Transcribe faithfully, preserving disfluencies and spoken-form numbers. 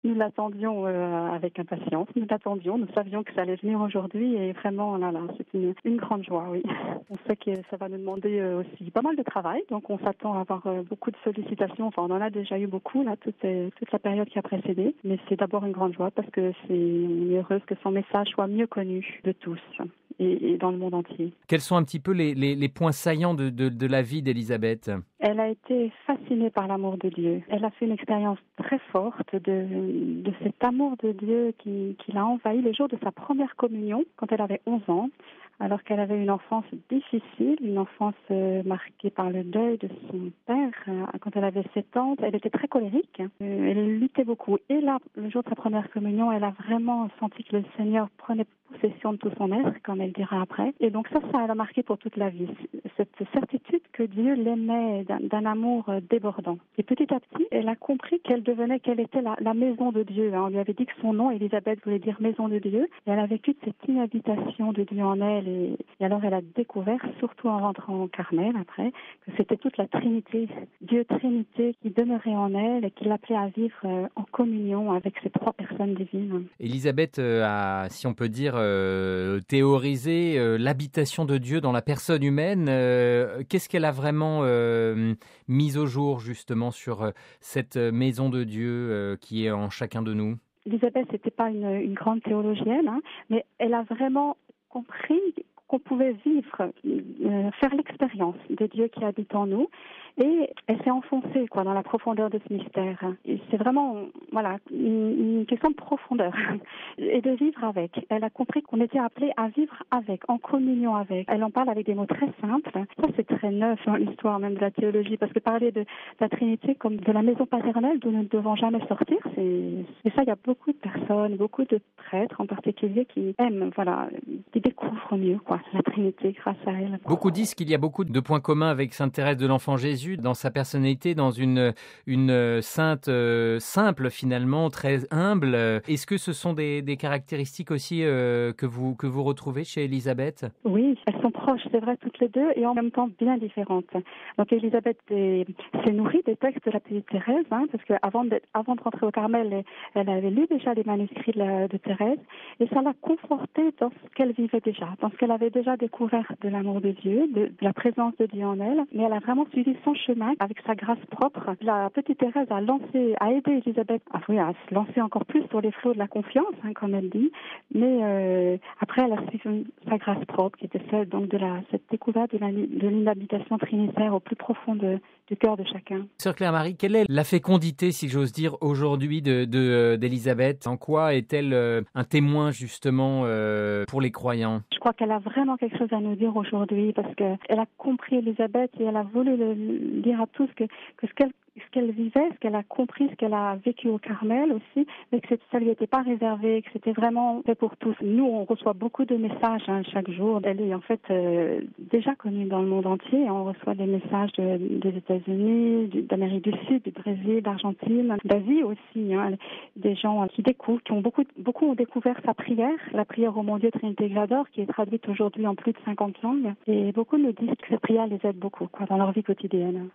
Nous l'attendions euh, avec impatience, nous l'attendions, nous savions que ça allait venir aujourd'hui et vraiment, là, là, c'est une, une grande joie, oui. On sait que ça va nous demander euh, aussi pas mal de travail, donc on s'attend à avoir euh, beaucoup de sollicitations, enfin on en a déjà eu beaucoup, là, toute, euh, toute la période qui a précédé, mais c'est d'abord une grande joie parce que c'est, on est heureuse que son message soit mieux connu de tous. Et, et dans le monde entier. Quels sont un petit peu les, les, les points saillants de, de, de la vie d'Élisabeth ? Elle a été fascinée par l'amour de Dieu. Elle a fait une expérience très forte de, de cet amour de Dieu qui, qui l'a envahi le jour de sa première communion, quand elle avait onze ans, alors qu'elle avait une enfance difficile, une enfance euh, marquée par le deuil de son père. Euh, quand elle avait sept ans, elle était très colérique. Euh, elle luttait beaucoup. Et là, le jour de sa première communion, elle a vraiment senti que le Seigneur prenait possession de tout son être, comme elle dira après. Et donc ça, ça l'a marqué pour toute la vie. Cette certitude que Dieu l'aimait d'un, d'un amour débordant. Et petit à petit, elle a compris qu'elle devenait, qu'elle était la, la maison de Dieu. On lui avait dit que son nom, Élisabeth, voulait dire maison de Dieu. Et elle a vécu de cette inhabitation de Dieu en elle. Et, et alors elle a découvert, surtout en rentrant au Carmel après, que c'était toute la Trinité, Dieu Trinité qui demeurait en elle et qui l'appelait à vivre en communion avec ces trois personnes divines. Élisabeth a, si on peut dire, euh, théorisé euh, l'habitation de Dieu dans la personne humaine. Euh, qu'est-ce qu'elle a vraiment euh, mis au jour justement sur euh, cette maison de Dieu euh, qui est en chacun de nous ? Élisabeth n'était pas une, une grande théologienne, hein, mais elle a vraiment compris qu'on pouvait vivre, euh, faire l'expérience de Dieu qui habite en nous. Et elle s'est enfoncée quoi, dans la profondeur de ce mystère. Et c'est vraiment voilà, une, une question de profondeur et de vivre avec. Elle a compris qu'on était appelé à vivre avec, en communion avec. Elle en parle avec des mots très simples. Ça, c'est très neuf dans l'histoire même de la théologie, parce que parler de la Trinité comme de la maison paternelle d'où nous ne devons jamais sortir, c'est, et ça, il y a beaucoup de personnes, beaucoup de prêtres en particulier qui aiment, voilà, qui découvrent mieux quoi, la Trinité grâce à elle. Beaucoup disent qu'il y a beaucoup de points communs avec Sainte Thérèse de l'Enfant Jésus dans sa personnalité, dans une, une sainte euh, simple finalement, très humble. Est-ce que ce sont des, des caractéristiques aussi euh, que vous que vous retrouvez chez Élisabeth ? Oui, elles sont proches, c'est vrai, toutes les deux, et en même temps bien différentes. Donc Élisabeth s'est nourrie des textes de la petite Thérèse, hein, parce qu'avant de, avant de rentrer au Carmel, elle, elle avait lu déjà les manuscrits de, la, de Thérèse, et ça l'a confortée dans ce qu'elle vivait déjà, dans ce qu'elle avait déjà découvert de l'amour de Dieu, de, de la présence de Dieu en elle, mais elle a vraiment suivi son chemin avec sa grâce propre. La petite Thérèse a lancé, a aidé Élisabeth à, oui, à se lancer encore plus sur les flots de la confiance, hein, comme elle dit, mais euh, après elle a suivi sa grâce propre, qui était celle donc de la, cette découverte de, la, de l'inhabitation trinitaire au plus profond de, du cœur de chacun. Sœur Claire-Marie, quelle est la fécondité, si j'ose dire, aujourd'hui de, de, d'Élisabeth ? En quoi est-elle euh, un témoin justement euh, pour les croyants ? Je crois qu'elle a vraiment quelque chose à nous dire aujourd'hui, parce qu'elle a compris Élisabeth et elle a voulu le, le dire à tous que, que ce qu'elle ce qu'elle vivait, ce qu'elle a compris, ce qu'elle a vécu au Carmel aussi, mais que ça lui était pas réservé, que c'était vraiment fait pour tous. Nous, on reçoit beaucoup de messages hein, chaque jour. Elle est en fait euh, déjà connue dans le monde entier. On reçoit des messages de, des États-Unis, du, d'Amérique du Sud, du Brésil, d'Argentine, d'Asie aussi. Hein. Des gens qui découvrent, qui ont beaucoup, beaucoup ont découvert sa prière, la prière au mon Dieu Trinité Glador, qui est traduite aujourd'hui en plus de cinquante langues. Et beaucoup nous disent que cette prière les aide beaucoup quoi, dans leur vie quotidienne.